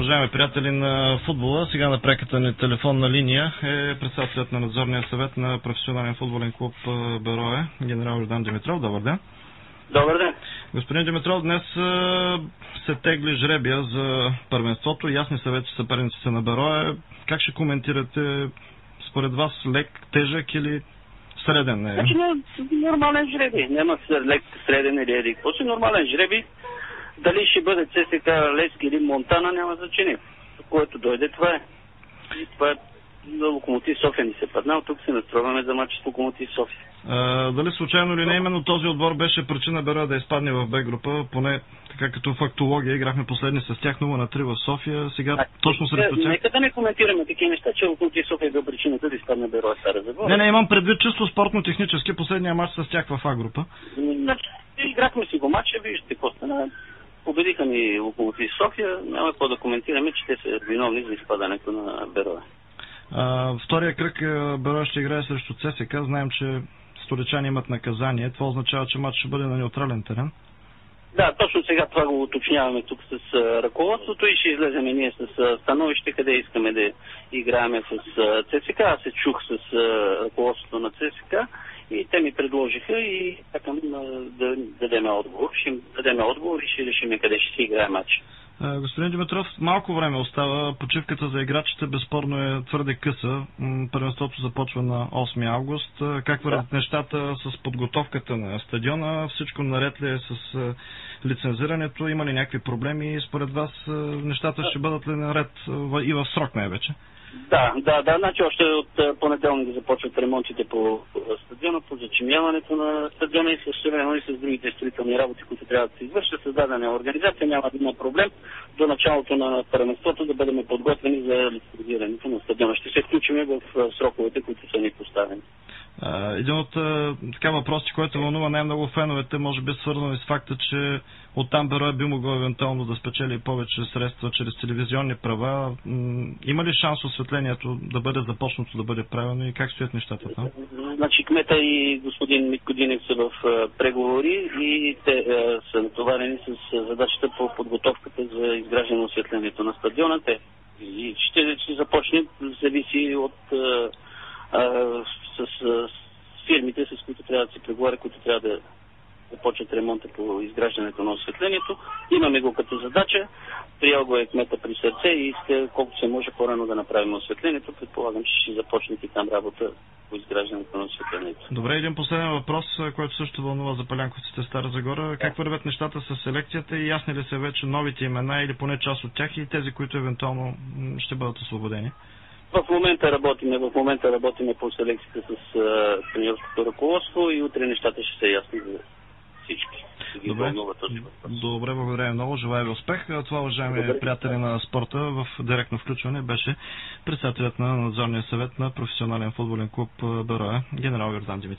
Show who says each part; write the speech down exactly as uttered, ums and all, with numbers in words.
Speaker 1: Уважаеми приятели на футбола, сега на преката ни телефонна линия е председателят на надзорния съвет на професионален футболен клуб Берое, генерал Йордан Димитров. Добър ден.
Speaker 2: Добър ден.
Speaker 1: Господин Димитров, днес се тегли жребия за първенството. Ясни са вече съперниците на Берое. Как ще коментирате, според вас, лек, тежък или среден? Не?
Speaker 2: Значи нормален жребий. Няма лек, среден или еди. После нормален жребий. Дали ще бъде ЦСКА, Левски или Монтана, няма значение. Което дойде, това е. И това е за Локомотив София ни се падна. От тук се настроиваме за матч с Локомотив София.
Speaker 1: А, дали случайно или не, именно този отбор беше причина Берое да изпадне в Б група, поне така като фактология, играхме последни с тях нула на три в София, сега а, точно срещу тях.
Speaker 2: Нека да не коментираме такива неща, че Локомотив София е бил причината да изпадне Берое Стара Загора.
Speaker 1: Не, не, имам предвид чисто спортно-технически последния матч с тях в А група.
Speaker 2: Значи, играхме си го матча, виждате какво стана. Победиха ни Локомотив София, няма какво да коментираме, че те са виновни за изпадането на Берое.
Speaker 1: Втория кръг Берое ще играе срещу ЦСКА. Знаем, че столичани имат наказание. Това означава, че матч ще бъде на неутрален терен.
Speaker 2: Да, точно сега това го уточняваме тук с ръководството и ще излезем ние с становище, къде искаме да играем с ЦСКА. Аз се чух с ръководството на ЦСКА и те ми предложиха и чакам да дадем отговор. Ще дадем отговор и ще решим къде ще си играе матч.
Speaker 1: Господин Димитров, малко време остава. Почивката за играчите безспорно е твърде къса. Първенството започва на осми август. Как вървят да. нещата с подготовката на стадиона? Всичко наред ли е с лицензирането? Има ли някакви проблеми? Според вас нещата ще бъдат ли наред и в срок най-вече?
Speaker 2: Да, да, да. Значи още от понеделник започват ремонтите по стадиона, по зачимяването на стадиона и също и с другите строителни работи, които трябва да се извършат. Създадена организация, няма да има проблем до началото на първенството да бъдем подготвени за лицензирането на стадиона. Ще се включим в сроковете, които са ни поставени.
Speaker 1: Един от така въпроси, който вълнува най-много феновете, може би свързано с факта, че оттам Берое би могло евентуално да спечели повече средства чрез телевизионни права. Има ли шанс осветлението да бъде започнато, да бъде правилно и как стоят нещата там?
Speaker 2: Значи кмета и господин Митко Динев са в преговори и те са натоварени с задачата по подготовката за изграждане на осветлението на стадиона. Те и ще, ще започне, зависи от С, с фирмите, с които трябва да се преговаря, които трябва да започнат ремонта по изграждането на осветлението. Имаме го като задача, приел го е кмета при сърце и иска колкото се може по-рано да направим осветлението. Предполагам, че ще започнете и там работа по изграждането на осветлението.
Speaker 1: Добре, един последен въпрос, който също вълнува за палянковците Стара Загора. Как вървят нещата с селекцията и ясни ли са вече новите имена или поне част от тях и тези, които евентуално ще бъдат освободени?
Speaker 2: В момента работиме, в момента работиме по селекцията с тренерското ръководство и утре нещата ще са ясни за всички.
Speaker 1: Добре, Добре, благодаря много. Желая ви успех. Това, уважаеми Добре. приятели на спорта, в директно включване беше председателят на надзорния съвет на професионален футболен клуб Берое, генерал Йордан Димитров.